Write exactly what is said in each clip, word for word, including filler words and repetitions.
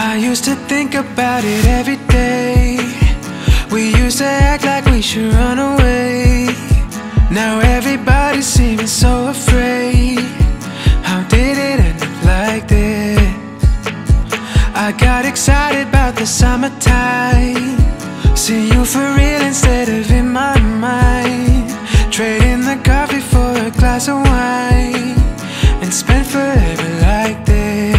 I used to think about it every day. We used to act like we should run away. Now everybody seems so afraid. How did it end up like this? I got excited about the summertime. See you for real instead of in my mind. Trading the coffee for a glass of wine and spend forever like this.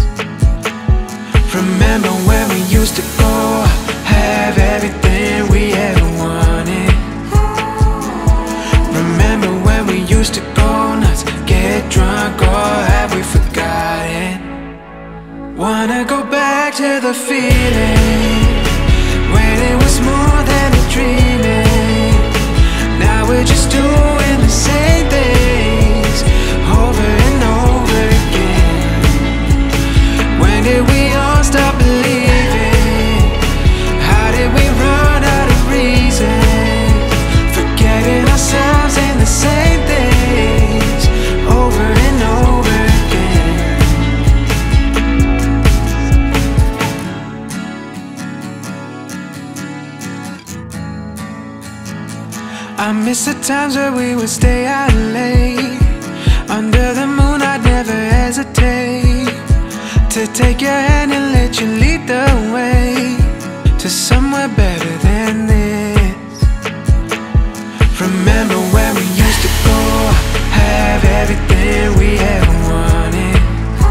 Remember when we used to go, have everything we ever wanted. Remember when we used to go nuts, get drunk, or have we forgotten? Wanna go back to the feeling when it was more than a dreaming. Now we're just doing the same things over and over again. When did we all stop believing? How did we run out of reason? Forgetting ourselves in the same things over and over again. I miss the times where we would stay out late. Under the moon I'd never hesitate to take your hand and let you lead the way to somewhere better than this. Remember when we used to go, have everything we ever wanted.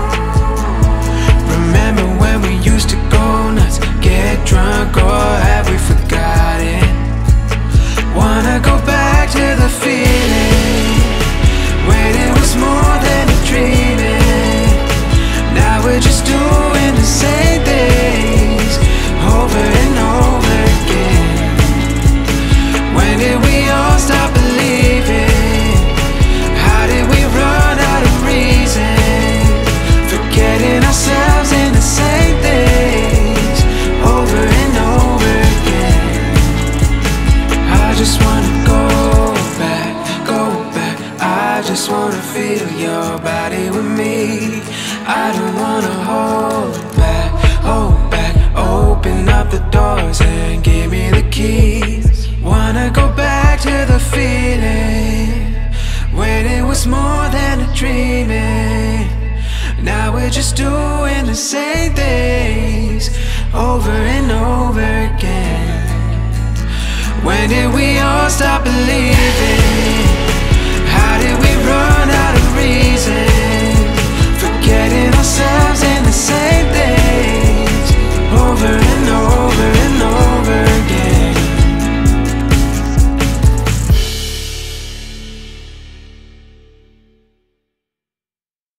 Remember when we used to go nuts, get drunk, or have we forgotten? Wanna go back to the feeling when it was more than a dreaming. Now we're just doing the same things over and over again. When did we all stop believing? How did we run out of reason? Forgetting ourselves in the same things over and over again. I just wanna go back, go back. I just wanna feel your body with me. I don't wanna hold back, hold back. Open up the doors and give me the keys. Wanna go back to the feeling when it was more than a dreaming. Now we're just doing the same things over and over again. When did we all stop believing? How did we run out of reason? Forgetting ourselves